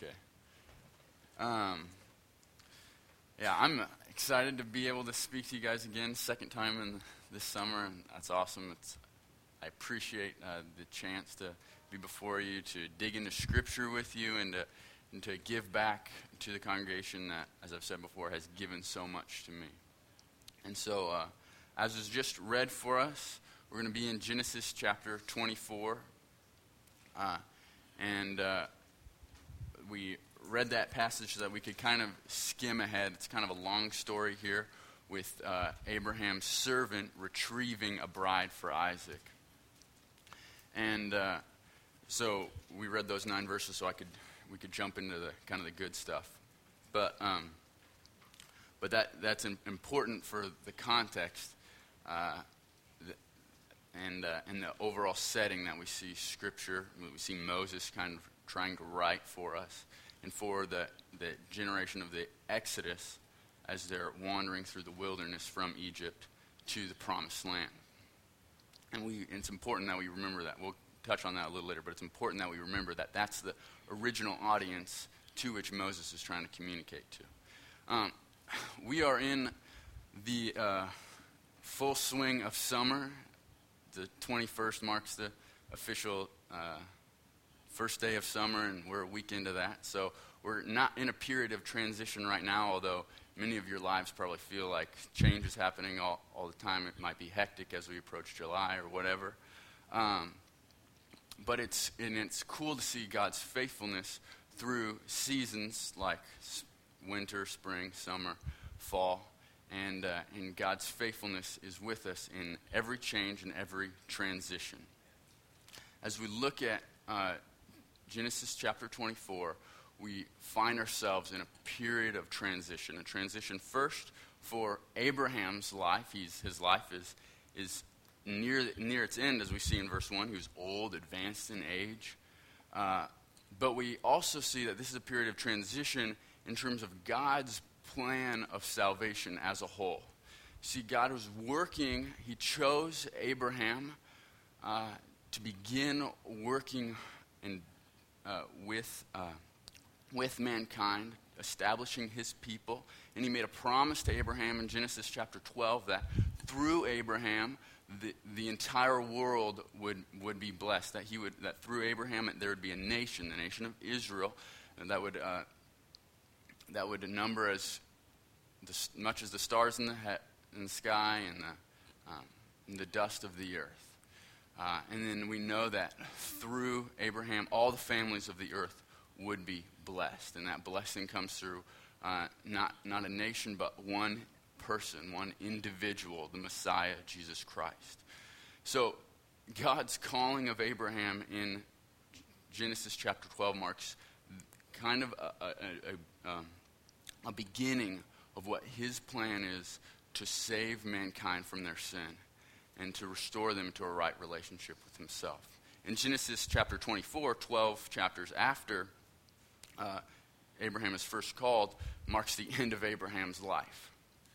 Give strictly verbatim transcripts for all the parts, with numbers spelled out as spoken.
Okay. Um, yeah, I'm excited to be able to speak to you guys again, second time in this summer, and that's awesome. It's I appreciate uh, the chance to be before you, to dig into Scripture with you, and to, and to give back to the congregation that, as I've said before, has given so much to me. And so, uh, as is just read for us, we're going to be in Genesis chapter twenty-four, uh, and uh, we read that passage so that we could kind of skim ahead. It's kind of a long story here with uh, Abraham's servant retrieving a bride for Isaac. And uh, so we read those nine verses so I could we could jump into the kind of the good stuff. But um, but that that's in, important for the context uh, the, and uh, and the overall setting that we see Scripture. We see Moses kind of trying to write for us, and for the the generation of the Exodus as they're wandering through the wilderness from Egypt to the Promised Land. And we, it's important that we remember that. We'll touch on that a little later, but it's important that we remember that that's the original audience to which Moses is trying to communicate to. Um, we are in the uh, full swing of summer. The twenty-first marks the official uh, first day of summer, and we're a week into that. So we're not in a period of transition right now, although many of your lives probably feel like change is happening all, all the time. It might be hectic as we approach July or whatever. Um, but it's and it's cool to see God's faithfulness through seasons like winter, spring, summer, fall. And, uh, and God's faithfulness is with us in every change and every transition. As we look at uh, Genesis chapter twenty-four, we find ourselves in a period of transition. A transition first for Abraham's life. He's, his life is, is near, near its end, as we see in verse one. He was old, advanced in age. Uh, but we also see that this is a period of transition in terms of God's plan of salvation as a whole. See, God was working. He chose Abraham uh, to begin working in, uh, with uh, with mankind, establishing his people. And he made a promise to Abraham in Genesis chapter twelve that through Abraham, the, the entire world would, would be blessed. That he would that through Abraham there would be a nation, the nation of Israel, and that would uh, that would number as the, much as the stars in the he, in the sky and the um, and the dust of the earth. Uh, and then we know that through Abraham, all the families of the earth would be blessed, and that blessing comes through uh, not not a nation, but one person, one individual, the Messiah, Jesus Christ. So God's calling of Abraham in Genesis chapter twelve marks kind of a, a, a, um, a beginning of what his plan is to save mankind from their sin and to restore them to a right relationship with himself. In Genesis chapter twenty-four, twelve chapters after uh, Abraham is first called, marks the end of Abraham's life.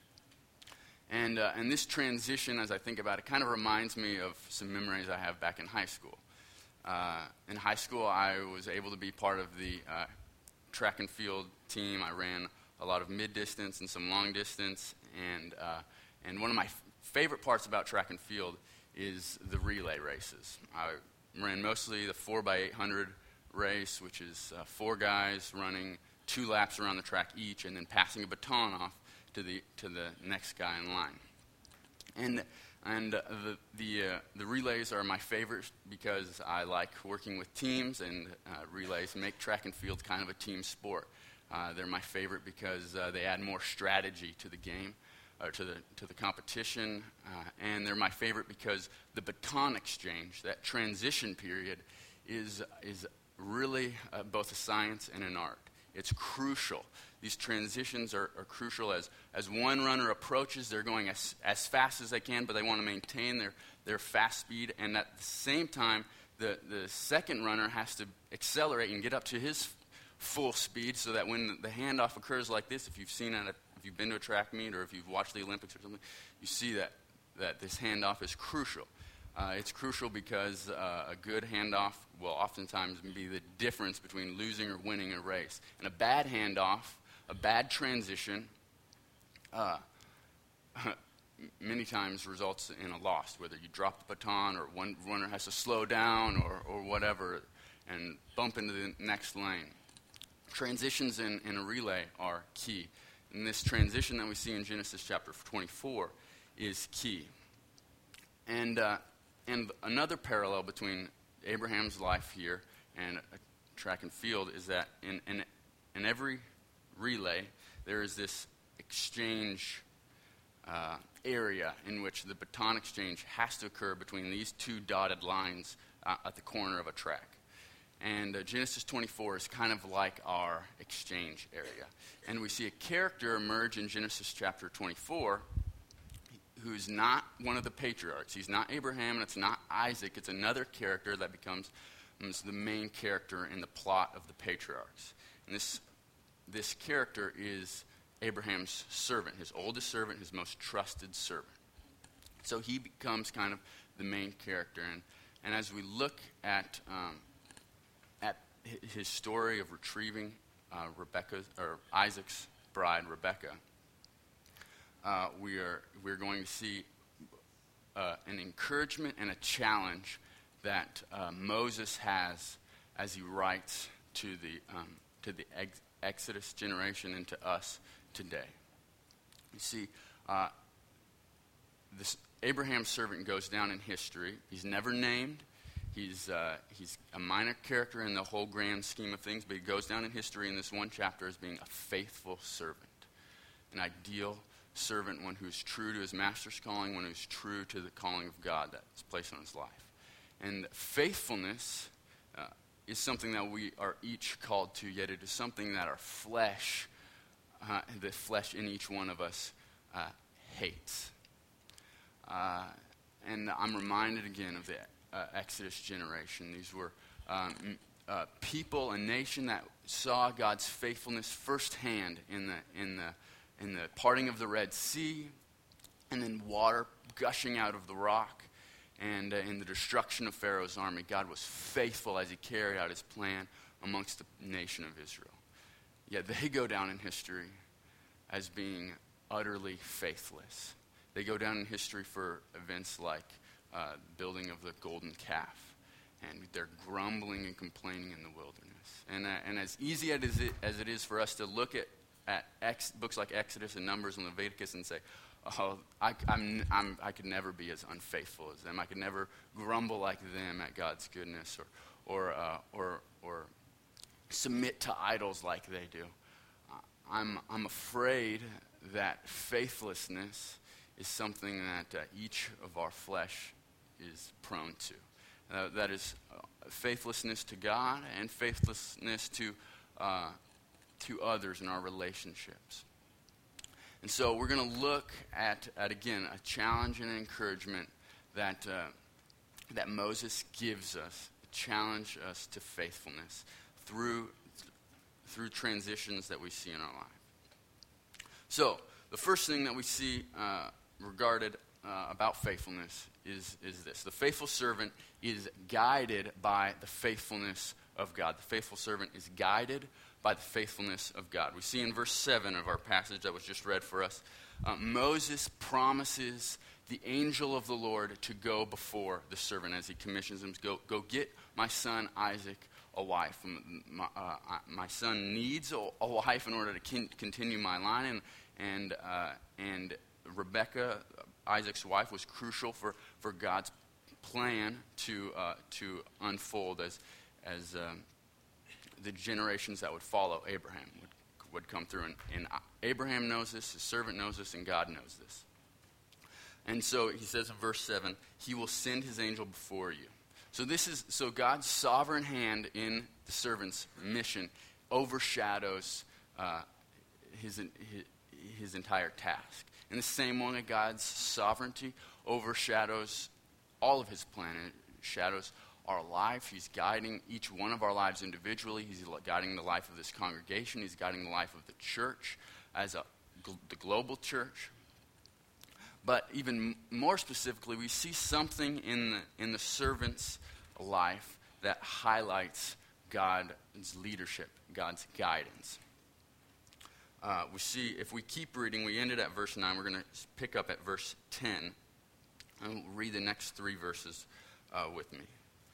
And uh, and this transition, as I think about it, kind of reminds me of some memories I have back in high school. Uh, in high school, I was able to be part of the uh, track and field team. I ran a lot of mid-distance and some long-distance. And, uh, and one of my f- favorite parts about track and field is the relay races. I ran mostly the four by eight hundred race, which is uh, four guys running two laps around the track each and then passing a baton off to the to the next guy in line. And and uh, the the uh, the relays are my favorite because I like working with teams, and uh, relays make track and field kind of a team sport. Uh, they're my favorite because uh, they add more strategy to the game, or to the to the competition, uh, and they're my favorite because the baton exchange, that transition period, is is really uh, both a science and an art. It's crucial. These transitions are, are crucial. As as one runner approaches, they're going as as fast as they can, but they want to maintain their, their fast speed. And at the same time, the, the second runner has to accelerate and get up to his full speed so that when the handoff occurs like this, if you've seen it, if you've been to a track meet or if you've watched the Olympics or something, you see that, that this handoff is crucial. Uh, it's crucial because uh, a good handoff will oftentimes be the difference between losing or winning a race. And a bad handoff, a bad transition, uh, many times results in a loss, whether you drop the baton or one runner has to slow down or, or whatever and bump into the next lane. Transitions in, in a relay are key. And this transition that we see in Genesis chapter twenty-four is key. And uh, and another parallel between Abraham's life here and a track and field is that in, in, in every relay, there is this exchange uh, area in which the baton exchange has to occur between these two dotted lines uh, at the corner of a track. And uh, Genesis twenty-four is kind of like our exchange area. And we see a character emerge in Genesis chapter twenty-four who's not one of the patriarchs. He's not Abraham and it's not Isaac. It's another character that becomes um, the main character in the plot of the patriarchs. And this, this character is Abraham's servant, his oldest servant, his most trusted servant. So he becomes kind of the main character. And, and as we look at um, at his story of retrieving uh, Rebecca's or Isaac's bride, Rebecca, uh, we are we're going to see uh, an encouragement and a challenge that uh, Moses has as he writes to the um, to the ex- Exodus generation and to us today. You see, uh, this Abraham's servant goes down in history. He's never named. He's uh, he's a minor character in the whole grand scheme of things, but he goes down in history in this one chapter as being a faithful servant, an ideal servant, one who's true to his master's calling, one who's true to the calling of God that's placed on his life. And faithfulness uh, is something that we are each called to, yet it is something that our flesh, uh, the flesh in each one of us, uh, hates. Uh, and I'm reminded again of the uh, Exodus generation. These were um, uh, people, a nation that saw God's faithfulness firsthand in the in the in the parting of the Red Sea, and then water gushing out of the rock, and uh, in the destruction of Pharaoh's army. God was faithful as he carried out his plan amongst the nation of Israel. Yet they go down in history as being utterly faithless. They go down in history for events like uh, building of the golden calf, and they're grumbling and complaining in the wilderness. And uh, and as easy as it, as it is for us to look at at ex, books like Exodus and Numbers and Leviticus and say, "Oh, I, I'm, I'm, I could never be as unfaithful as them. I could never grumble like them at God's goodness, or or uh, or or submit to idols like they do." Uh, I'm I'm afraid that faithlessness is something that uh, each of our flesh is prone to. Uh, that is uh, faithlessness to God and faithlessness to uh, to others in our relationships. And so we're going to look at, at, again, a challenge and an encouragement that uh, that Moses gives us, challenge us to faithfulness through through transitions that we see in our life. So the first thing that we see uh, regarded uh, about faithfulness is, is this. The faithful servant is guided by the faithfulness of God. The faithful servant is guided by the faithfulness of God. We see in verse seven of our passage that was just read for us, uh, Moses promises the angel of the Lord to go before the servant as he commissions him to go, go get my son Isaac a wife. My, uh, my son needs a, a wife in order to con- continue my line, and and uh, and Rebecca, Isaac's wife, was crucial for, for God's plan to uh, to unfold as as um, the generations that would follow Abraham would would come through. And, and Abraham knows this, his servant knows this, and God knows this. And so he says in verse seven, he will send his angel before you. So this is so God's sovereign hand in the servant's mission overshadows uh, his, his his entire task. In the same way that God's sovereignty overshadows all of his plan, it shadows our life. He's guiding each one of our lives individually. He's guiding the life of this congregation. He's guiding the life of the church as a, the global church. But even more specifically, we see something in the, in the servant's life that highlights God's leadership, God's guidance. Uh, we see, if we keep reading, we ended at verse nine. We're going to pick up at verse ten. And we'll read the next three verses uh, with me.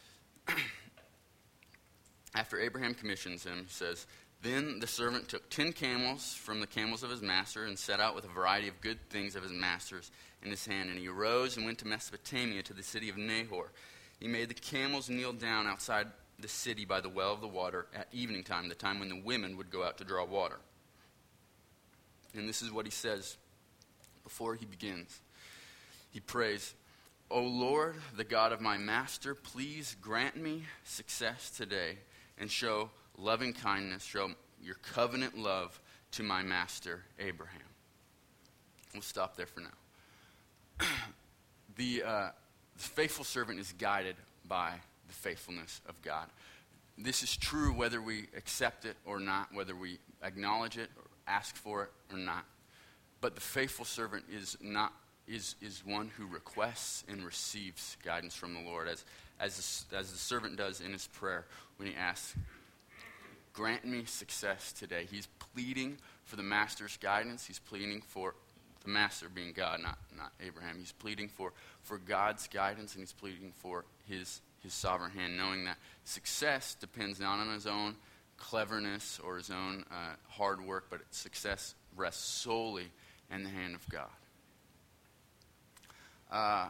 After Abraham commissions him, he says, "Then the servant took ten camels from the camels of his master and set out with a variety of good things of his master's in his hand. And he arose and went to Mesopotamia, to the city of Nahor. He made the camels kneel down outside the city by the well of the water at evening time, the time when the women would go out to draw water." And this is what he says before he begins. He prays, "O Lord, the God of my master, please grant me success today and show loving kindness, show your covenant love to my master Abraham." We'll stop there for now. the, uh, the faithful servant is guided by the faithfulness of God. This is true whether we accept it or not, whether we acknowledge it or ask for it or not. But the faithful servant is not is is one who requests and receives guidance from the Lord, as as as the servant does in his prayer when he asks, "Grant me success today." He's pleading for the master's guidance. He's pleading for the master, being God, not not Abraham. He's pleading for for God's guidance, and he's pleading for his his sovereign hand, knowing that success depends not on his own cleverness or his own uh, hard work, but success rests solely in the hand of God. Uh,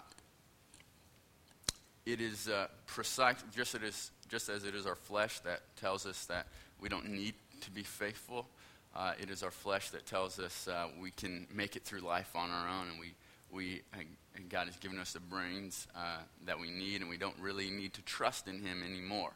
it is uh, precise, just, it is, just as it is our flesh that tells us that we don't need to be faithful. Uh, it is our flesh that tells us uh, we can make it through life on our own, and we we uh, and God has given us the brains uh, that we need, and we don't really need to trust in Him anymore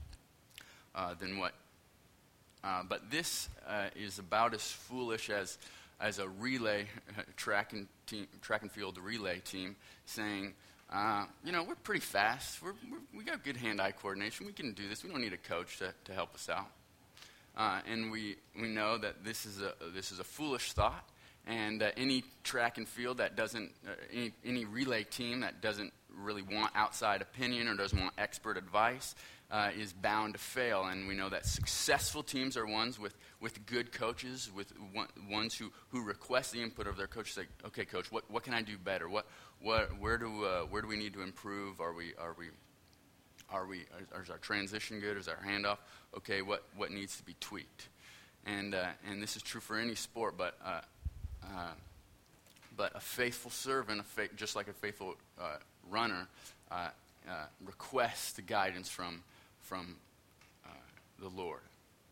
uh, than what. Uh, but this uh, is about as foolish as as a relay uh, track and team, track and field relay team saying, uh, you know, we're pretty fast. We're, we're, we got good hand-eye coordination. We can do this. We don't need a coach to, to help us out. Uh, and we, we know that this is a this is a foolish thought. And uh, any track and field that doesn't, uh, any, any relay team that doesn't really want outside opinion or doesn't want expert advice uh, is bound to fail. And we know that successful teams are ones with, with good coaches, with one, ones who, who request the input of their coaches. Like, okay, coach, what, what can I do better? What what where do uh, where do we need to improve? Are we are we are we are, is our transition good? Is our handoff okay? What what needs to be tweaked? And uh, and this is true for any sport, but. Uh, Uh, but a faithful servant, a fa- just like a faithful uh, runner, uh, uh, requests the guidance from from uh, the Lord.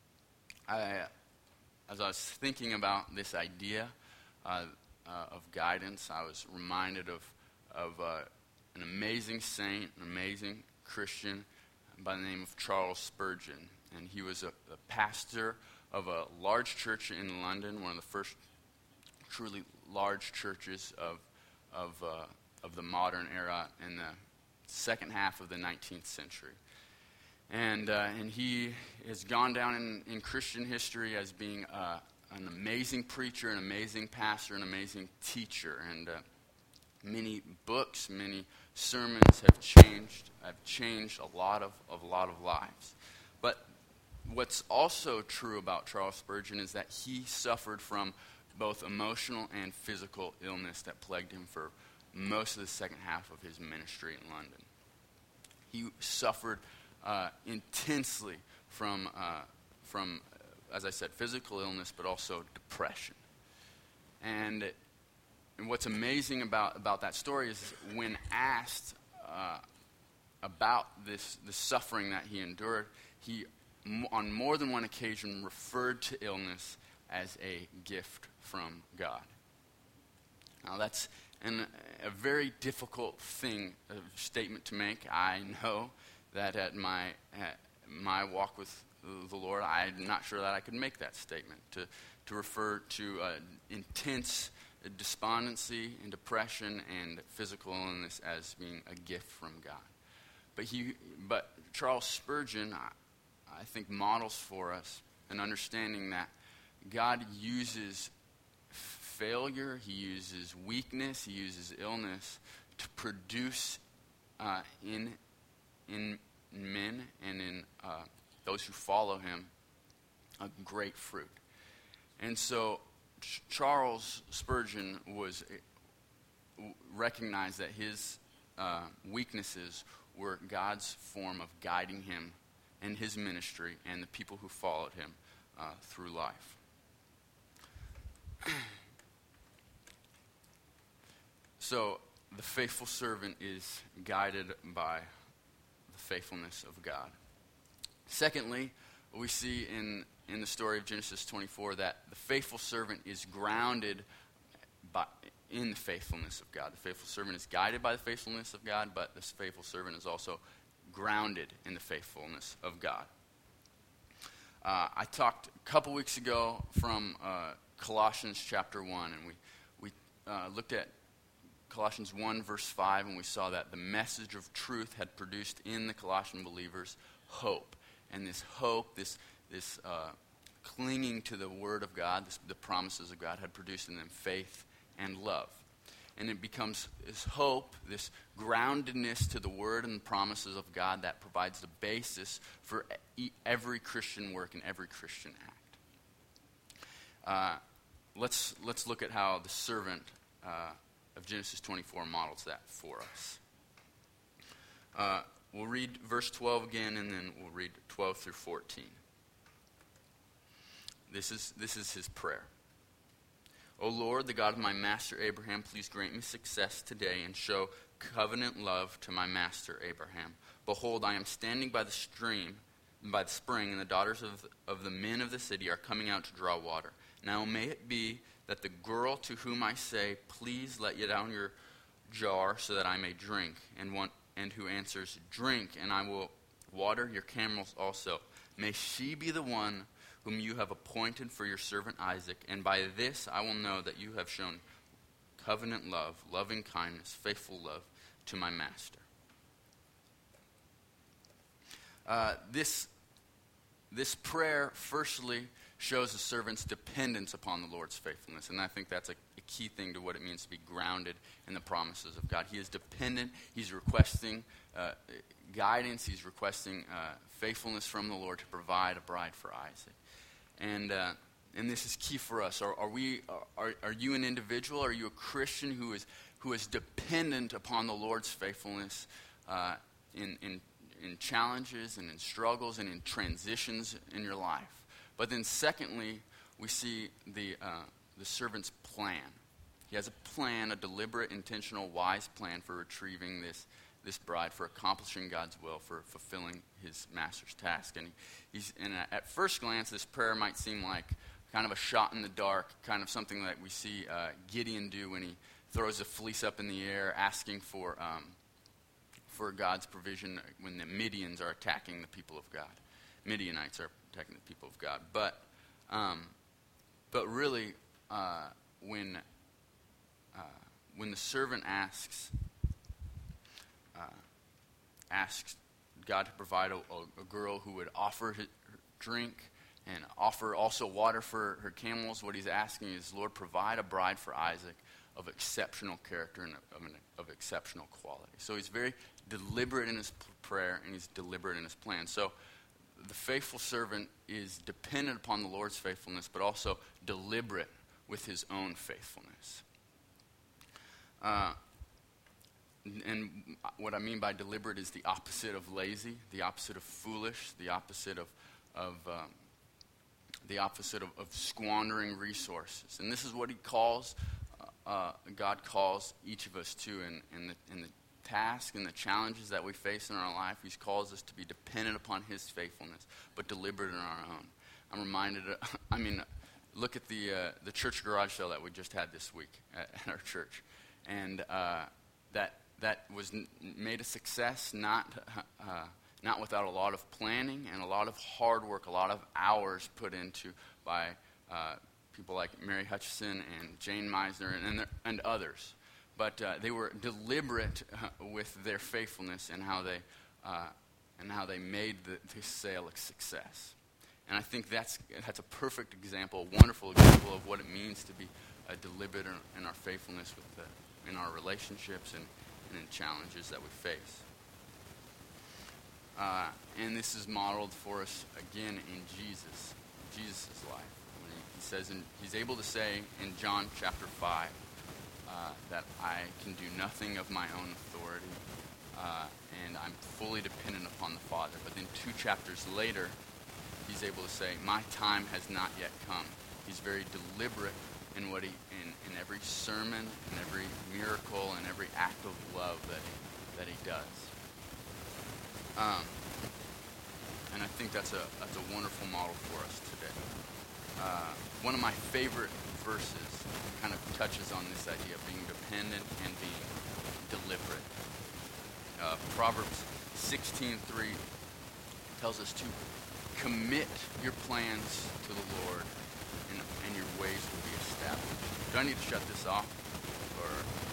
I, as I was thinking about this idea uh, uh, of guidance, I was reminded of of uh, an amazing saint, an amazing Christian by the name of Charles Spurgeon, and he was a, a pastor of a large church in London, one of the first truly large churches of of uh, of the modern era in the second half of the nineteenth century, and uh, and he has gone down in, in Christian history as being uh, an amazing preacher, an amazing pastor, an amazing teacher, and uh, many books, many sermons have changed have changed a lot of, of a lot of lives. But what's also true about Charles Spurgeon is that he suffered from both emotional and physical illness that plagued him for most of the second half of his ministry in London. He suffered uh, intensely from, uh, from, as I said, physical illness, but also depression. And, and what's amazing about, about that story is when asked uh, about this the suffering that he endured, he, on more than one occasion, referred to illness as a gift from God. Now that's an, a very difficult thing, a statement to make. I know that at my at my walk with the Lord, I'm not sure that I could make that statement, to, to refer to uh, intense despondency and depression and physical illness as being a gift from God. But he, but Charles Spurgeon, I, I think, models for us an understanding that God uses failure, he uses weakness, he uses illness to produce uh, in, in men and in uh, those who follow him a great fruit. And so Ch- Charles Spurgeon was uh, recognized that his uh, weaknesses were God's form of guiding him and his ministry and the people who followed him uh, through life. So the faithful servant is guided by the faithfulness of God. Secondly, we see in, in the story of Genesis twenty-four that the faithful servant is grounded by, in the faithfulness of God. The faithful servant is guided by the faithfulness of God, but this faithful servant is also grounded in the faithfulness of God. Uh, I talked a couple weeks ago from uh, Colossians chapter one, and we, we uh, looked at Colossians one verse five, and we saw that the message of truth had produced in the Colossian believers hope. And this hope, this this uh, clinging to the Word of God, this, the promises of God, had produced in them faith and love. And it becomes this hope, this groundedness to the Word and the promises of God that provides the basis for e- every Christian work and every Christian act. Uh, let's let's look at how the servant uh, of Genesis twenty-four models that for us. Uh, we'll read verse twelve again, and then we'll read twelve through fourteen. This is this is his prayer. O Lord, the God of my master Abraham, please grant me success today and show covenant love to my master Abraham. Behold, I am standing by the stream, by the spring, and the daughters of, of the men of the city are coming out to draw water. Now may it be that the girl to whom I say, please let down your jar so that I may drink, and one and who answers, drink, and I will water your camels also. May she be the one whom you have appointed for your servant Isaac, and by this I will know that you have shown covenant love, loving kindness, faithful love to my master. Uh, this, this prayer, firstly, shows the servant's dependence upon the Lord's faithfulness, and I think that's a, a key thing to what it means to be grounded in the promises of God. He is dependent. He's requesting uh, guidance. He's requesting uh, faithfulness from the Lord to provide a bride for Isaac. And uh, and this is key for us. Are, are we? Are, are you an individual? Are you a Christian who is who is dependent upon the Lord's faithfulness uh, in in in challenges and in struggles and in transitions in your life? But then, secondly, we see the uh, the servant's plan. He has a plan, a deliberate, intentional, wise plan for retrieving this. this bride, for accomplishing God's will, for fulfilling his master's task. And he's, and at first glance, this prayer might seem like kind of a shot in the dark, kind of something that we see uh, Gideon do when he throws a fleece up in the air, asking for um, for God's provision when the Midians are attacking the people of God. Midianites are attacking the people of God. But um, but really, uh, when uh, when the servant asks. Uh, asks God to provide a, a, a girl who would offer his, her drink and offer also water for her camels. What he's asking is, Lord, provide a bride for Isaac of exceptional character and of, an, of exceptional quality. So he's very deliberate in his p- prayer, and he's deliberate in his plan. So the faithful servant is dependent upon the Lord's faithfulness, but also deliberate with his own faithfulness. Uh, And what I mean by deliberate is the opposite of lazy, the opposite of foolish, the opposite of, of um, the opposite of, of squandering resources. And this is what he calls, uh, uh, God calls each of us to in, in, the, in the task and the challenges that we face in our life. He calls us to be dependent upon his faithfulness, but deliberate in our own. I'm reminded, of, I mean, look at the uh, the church garage sale that we just had this week at, at our church. And uh, that that was n- made a success, not uh, not without a lot of planning and a lot of hard work, a lot of hours put into by uh, people like Mary Hutchison and Jane Meisner and and, their, and others. But uh, they were deliberate uh, with their faithfulness and how they uh, and how they made the, the sale a success. And I think that's that's a perfect example, a wonderful example of what it means to be uh, deliberate in, in our faithfulness with the, in our relationships and, and in challenges that we face. Uh, and this is modeled for us again in Jesus, Jesus' life. When he, he says, in, he's able to say in John chapter five uh, that I can do nothing of my own authority, uh, and I'm fully dependent upon the Father. But then two chapters later, he's able to say, my time has not yet come. He's very deliberate in what he, in, in every sermon, in every miracle, and every act of love that he, that he does. Um, and I think that's a that's a wonderful model for us today. Uh, one of my favorite verses kind of touches on this idea of being dependent and being deliberate. Uh, Proverbs sixteen three tells us to commit your plans to the Lord, and, and your ways will be established. Do I need to shut this off? Or